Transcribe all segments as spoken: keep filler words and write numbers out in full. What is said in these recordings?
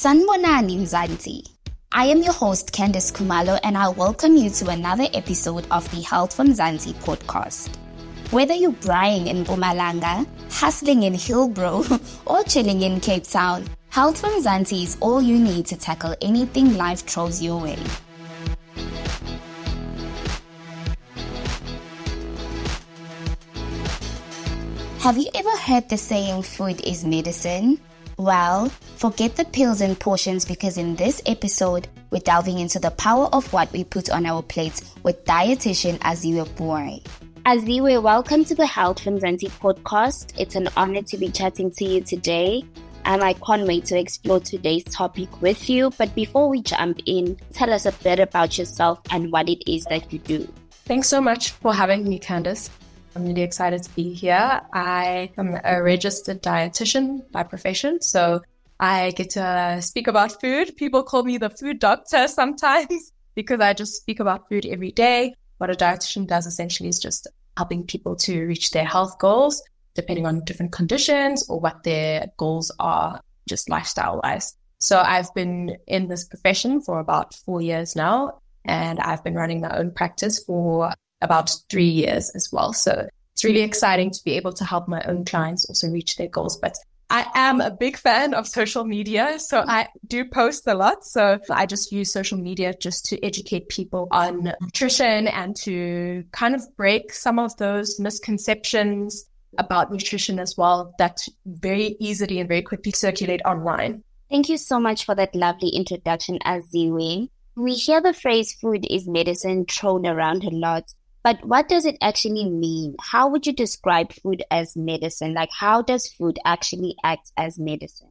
Sanibonani Mzansi. I am your host Candice Khumalo, and I welcome you to another episode of the Health from Mzansi podcast. Whether you're braaiing in Mpumalanga, hustling in Hillbrow, or chilling in Cape Town, Health from Mzansi is all you need to tackle anything life throws your way. Have you ever heard the saying, food is medicine? Well, forget the pills and portions, because in this episode, we're delving into the power of what we put on our plates with dietitian Aziwe Boy. Aziwe, welcome to the Health from Mzansi podcast. It's an honor to be chatting to you today, and I can't wait to explore today's topic with you. But before we jump in, tell us a bit about yourself and what it is that you do. Thanks so much for having me, Candice. I'm really excited to be here. I am a registered dietitian by profession, so I get to speak about food. People call me the food doctor sometimes because I just speak about food every day. What a dietitian does essentially is just helping people to reach their health goals, depending on different conditions or what their goals are, just lifestyle-wise. So I've been in this profession for about four years now, and I've been running my own practice for about three years as well. So it's really exciting to be able to help my own clients also reach their goals. But I am a big fan of social media, so I do post a lot. So I just use social media just to educate people on nutrition and to kind of break some of those misconceptions about nutrition as well that very easily and very quickly circulate online. Thank you so much for that lovely introduction, Aziwe. We hear the phrase food is medicine thrown around a lot. But what does it actually mean? How would you describe food as medicine? Like, how does food actually act as medicine?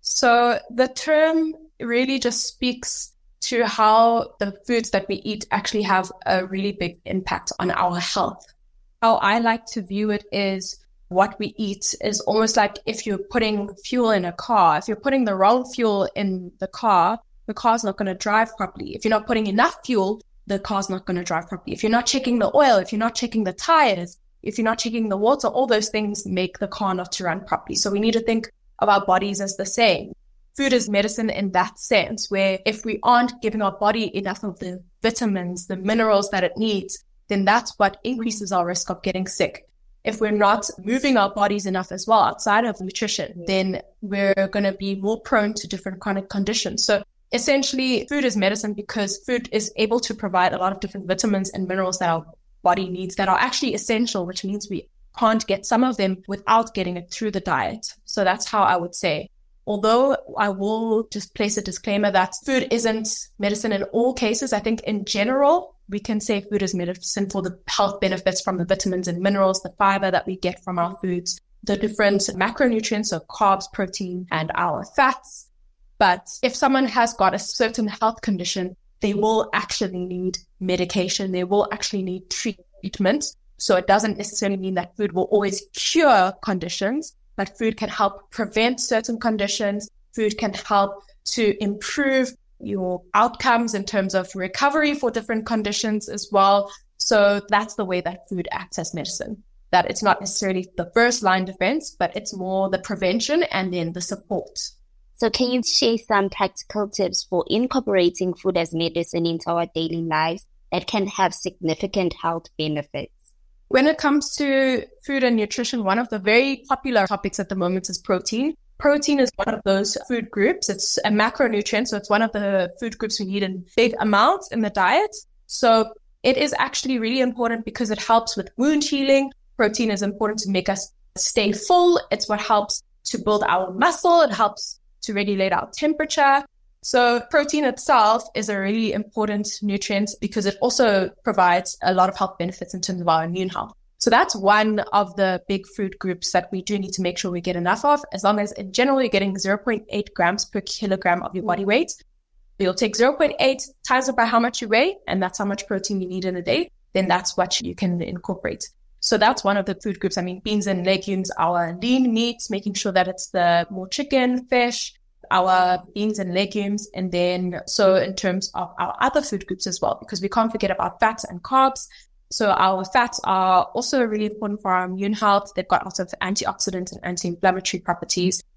So the term really just speaks to how the foods that we eat actually have a really big impact on our health. How I like to view it is what we eat is almost like if you're putting fuel in a car. If you're putting the wrong fuel in the car, the car's not going to drive properly. If you're not putting enough fuel, the car's not going to drive properly. If you're not checking the oil, if you're not checking the tires, if you're not checking the water, all those things make the car not to run properly. So we need to think of our bodies as the same. Food is medicine in that sense, where if we aren't giving our body enough of the vitamins, the minerals that it needs, then that's what increases our risk of getting sick. If we're not moving our bodies enough as well outside of nutrition, then we're going to be more prone to different chronic conditions. So essentially, food is medicine because food is able to provide a lot of different vitamins and minerals that our body needs that are actually essential, which means we can't get some of them without getting it through the diet. So that's how I would say. Although I will just place a disclaimer that food isn't medicine in all cases. I think in general, we can say food is medicine for the health benefits from the vitamins and minerals, the fiber that we get from our foods, the different macronutrients, so carbs, protein, and our fats. But if someone has got a certain health condition, they will actually need medication. They will actually need treatment. So it doesn't necessarily mean that food will always cure conditions, but food can help prevent certain conditions. Food can help to improve your outcomes in terms of recovery for different conditions as well. So that's the way that food acts as medicine. That it's not necessarily the first line defense, but it's more the prevention and then the support. So can you share some practical tips for incorporating food as medicine into our daily lives that can have significant health benefits? When it comes to food and nutrition, one of the very popular topics at the moment is protein. Protein is one of those food groups. It's a macronutrient, so it's one of the food groups we need in big amounts in the diet. So it is actually really important because it helps with wound healing. Protein is important to make us stay full. It's what helps to build our muscle. It helps to regulate our temperature. So protein itself is a really important nutrient because it also provides a lot of health benefits in terms of our immune health. So that's one of the big food groups that we do need to make sure we get enough of, as long as in general you're getting zero point eight grams per kilogram of your body weight. You'll take zero point eight times it by how much you weigh, and that's how much protein you need in a day. Then that's what you can incorporate. So that's one of the food groups. I mean, beans and legumes, our lean meats, making sure that it's the more chicken, fish, our beans and legumes. And then so in terms of our other food groups as well, because we can't forget about fats and carbs. So our fats are also really important for our immune health. They've got lots of antioxidant and anti-inflammatory properties.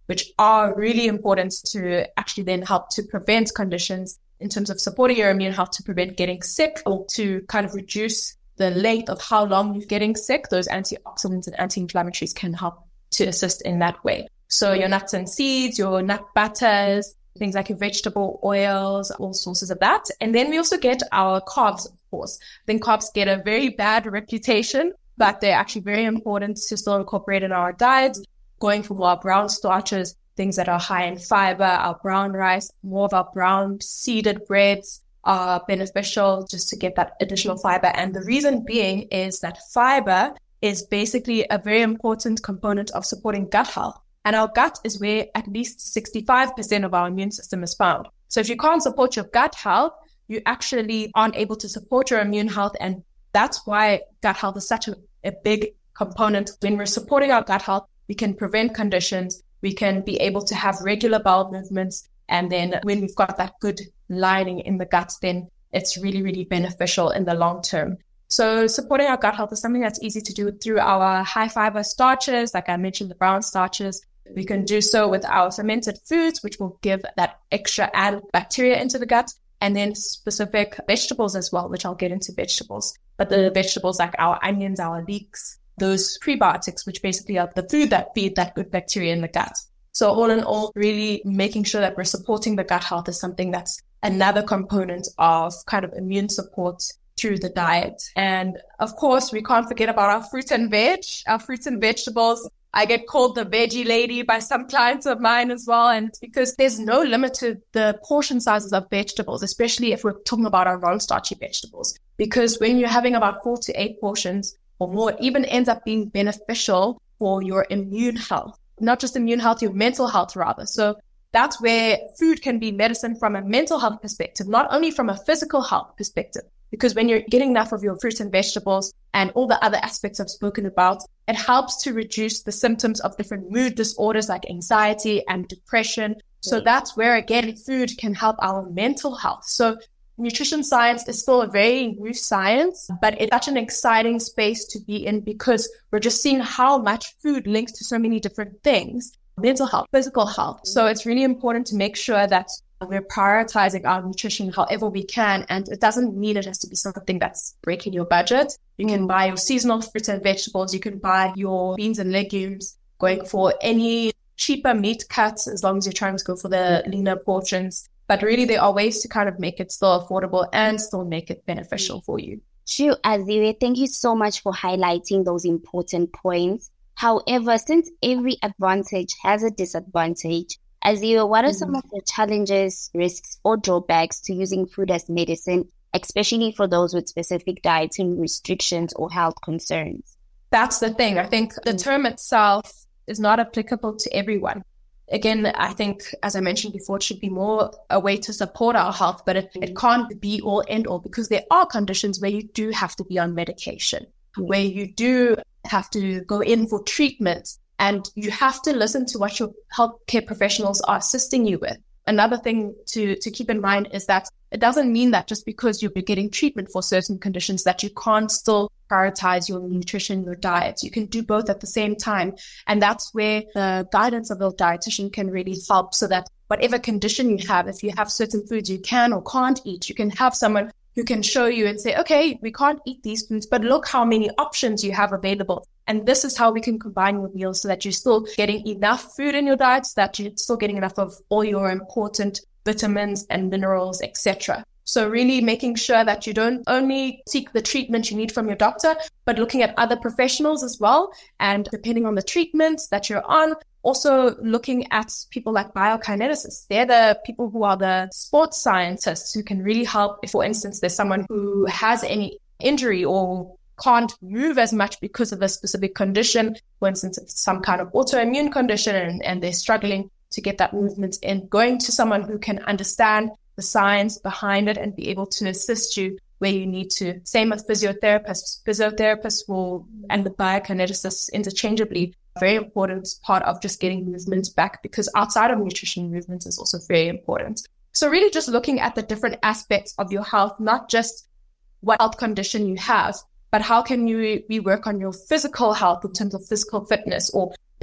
which are really important to actually then help to prevent conditions in terms of supporting your immune health to prevent getting sick or to kind of reduce the length of how long you're getting sick. Those antioxidants and anti-inflammatories can help to assist in that way. So your nuts and seeds, your nut butters, things like your vegetable oils, all sources of that. And then we also get our carbs, of course. I think carbs get a very bad reputation, but they're actually very important to still incorporate in our diet, going for more brown starches, things that are high in fiber, our brown rice, more of our brown seeded breads are beneficial just to get that additional fiber. And the reason being is that fiber is basically a very important component of supporting gut health. And our gut is where at least sixty-five percent of our immune system is found. So if you can't support your gut health, you actually aren't able to support your immune health. And that's why gut health is such a, a big component. When we're supporting our gut health, we can prevent conditions. We can be able to have regular bowel movements. And then when we've got that good lining in the gut, then it's really, really beneficial in the long term. So supporting our gut health is something that's easy to do through our high fiber starches. Like I mentioned, the brown starches. We can do so with our fermented foods, which will give that extra added bacteria into the gut, and then specific vegetables as well, which I'll get into vegetables. But the vegetables like our onions, our leeks, those prebiotics, which basically are the food that feed that good bacteria in the gut. So all in all, really making sure that we're supporting the gut health is something that's another component of kind of immune support through the diet. And of course, we can't forget about our fruits and veg, our fruits and vegetables. I get called the veggie lady by some clients of mine as well. And it's because there's no limit to the portion sizes of vegetables, especially if we're talking about our non-starchy vegetables. Because when you're having about four to eight portions or more, it even ends up being beneficial for your immune health, not just immune health, your mental health rather. So that's where food can be medicine from a mental health perspective, not only from a physical health perspective. Because when you're getting enough of your fruits and vegetables and all the other aspects I've spoken about, it helps to reduce the symptoms of different mood disorders like anxiety and depression. So that's where, again, food can help our mental health. So nutrition science is still a very new science, but it's such an exciting space to be in because we're just seeing how much food links to so many different things, mental health, physical health. So it's really important to make sure that we're prioritizing our nutrition however we can. And it doesn't mean it has to be something that's breaking your budget. You can buy your seasonal fruits and vegetables. You can buy your beans and legumes, going for any cheaper meat cuts as long as you're trying to go for the leaner portions. But really, there are ways to kind of make it still affordable and still make it beneficial for you. Sure, Aziwe, thank you so much for highlighting those important points. However, since every advantage has a disadvantage, Aziwe, what are mm-hmm. some of the challenges, risks, or drawbacks to using food as medicine, especially for those with specific dietary restrictions or health concerns? That's the thing. I think the term itself is not applicable to everyone. Again, I think, as I mentioned before, it should be more a way to support our health, but it, it can't be all end all because there are conditions where you do have to be on medication, where you do have to go in for treatment, and you have to listen to what your healthcare professionals are assisting you with. Another thing to, to keep in mind is that it doesn't mean that just because you're getting treatment for certain conditions that you can't still prioritize your nutrition, your diet. You can do both at the same time. And that's where the guidance of a dietitian can really help so that whatever condition you have, if you have certain foods you can or can't eat, you can have someone who can show you and say, okay, we can't eat these foods, but look how many options you have available. And this is how we can combine your meals so that you're still getting enough food in your diet, so that you're still getting enough of all your important vitamins and minerals, et cetera. So really making sure that you don't only seek the treatment you need from your doctor, but looking at other professionals as well. And depending on the treatment that you're on, also looking at people like biokineticists. They're the people who are the sports scientists who can really help. If, for instance, there's someone who has any injury or can't move as much because of a specific condition, for instance, it's some kind of autoimmune condition and, and they're struggling to get that movement in, going to someone who can understand the science behind it and be able to assist you where you need to. Same with physiotherapists. Physiotherapists will, and the biokineticists interchangeably, a very important part of just getting movement back, because outside of nutrition, movement is also very important. So really just looking at the different aspects of your health, not just what health condition you have, but how can you we work on your physical health in terms of physical fitness or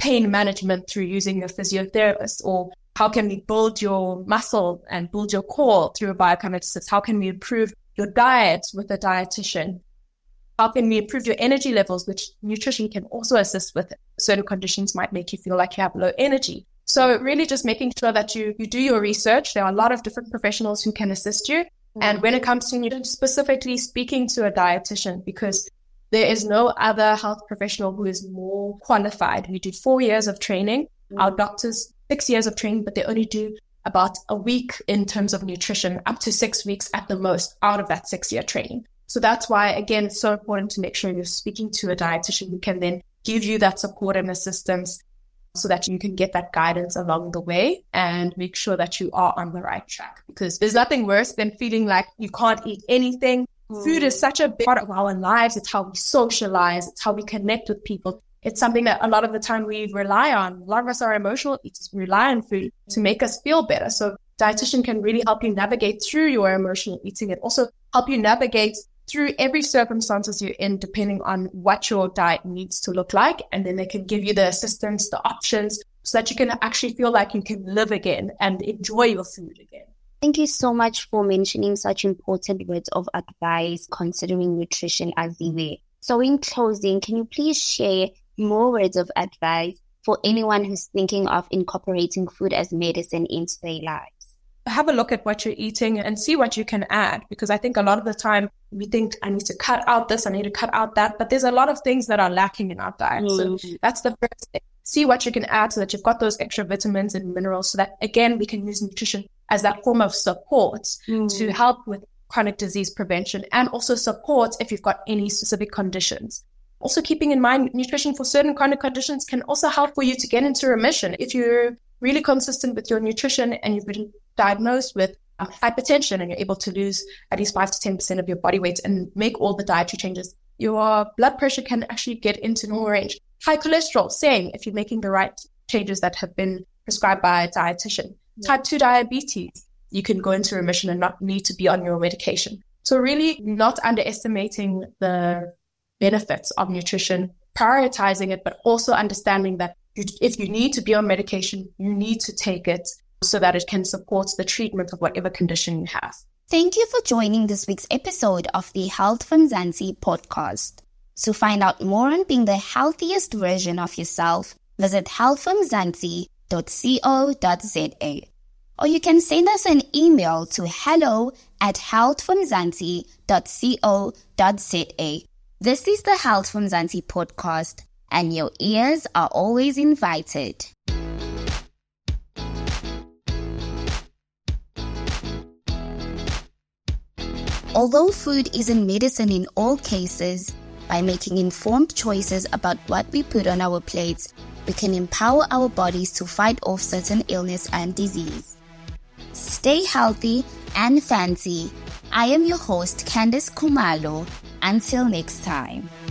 pain management through using a physiotherapist? Or how can we build your muscle and build your core through a biokineticist? How can we improve your diet with a dietitian? How can we improve your energy levels, which nutrition can also assist with? Certain conditions might make you feel like you have low energy. So really just making sure that you, you do your research. There are a lot of different professionals who can assist you. Mm-hmm. And when it comes to nutrition, specifically speaking to a dietitian, because there is no other health professional who is more qualified. We do four years of training. Mm-hmm. Our doctors, six years of training, but they only do about a week in terms of nutrition, up to six weeks at the most out of that six-year training. So that's why, again, it's so important to make sure you're speaking to a dietitian who can then give you that support and assistance so that you can get that guidance along the way and make sure that you are on the right track. Because there's nothing worse than feeling like you can't eat anything. Mm. Food is such a big part of our lives. It's how we socialize. It's how we connect with people. It's something that a lot of the time we rely on. A lot of us are emotional eaters. We rely on food to make us feel better. So dietitian can really help you navigate through your emotional eating and also help you navigate through every circumstances you're in, depending on what your diet needs to look like. And then they can give you the assistance, the options, so that you can actually feel like you can live again and enjoy your food again. Thank you so much for mentioning such important words of advice considering nutrition as the way. So in closing, can you please share more words of advice for anyone who's thinking of incorporating food as medicine into their lives? Have a look at what you're eating and see what you can add, because I think a lot of the time we think I need to cut out this, I need to cut out that, but there's a lot of things that are lacking in our diet. Mm. So that's the first thing. See what you can add so that you've got those extra vitamins and minerals so that, again, we can use nutrition as that form of support mm. to help with chronic disease prevention and also support if you've got any specific conditions. Also keeping in mind, nutrition for certain chronic conditions can also help for you to get into remission. If you're really consistent with your nutrition and you've been diagnosed with um, hypertension and you're able to lose at least five to ten percent of your body weight and make all the dietary changes, your blood pressure can actually get into normal range. High cholesterol, same, if you're making the right changes that have been prescribed by a dietitian. Yeah. Type two diabetes, you can go into remission and not need to be on your medication. So really not underestimating the benefits of nutrition, prioritizing it, but also understanding that you, if you need to be on medication, you need to take it so that it can support the treatment of whatever condition you have. Thank you for joining this week's episode of the Health from Mzansi podcast. To find out more on being the healthiest version of yourself, visit health from mzansi dot co dot za. Or you can send us an email to hello at health from mzansi dot co dot za. This is the Health from Mzansi podcast, and your ears are always invited. Although food isn't medicine in all cases, by making informed choices about what we put on our plates, we can empower our bodies to fight off certain illness and disease. Stay healthy and fancy. I am your host, Candice Kumalo. Until next time.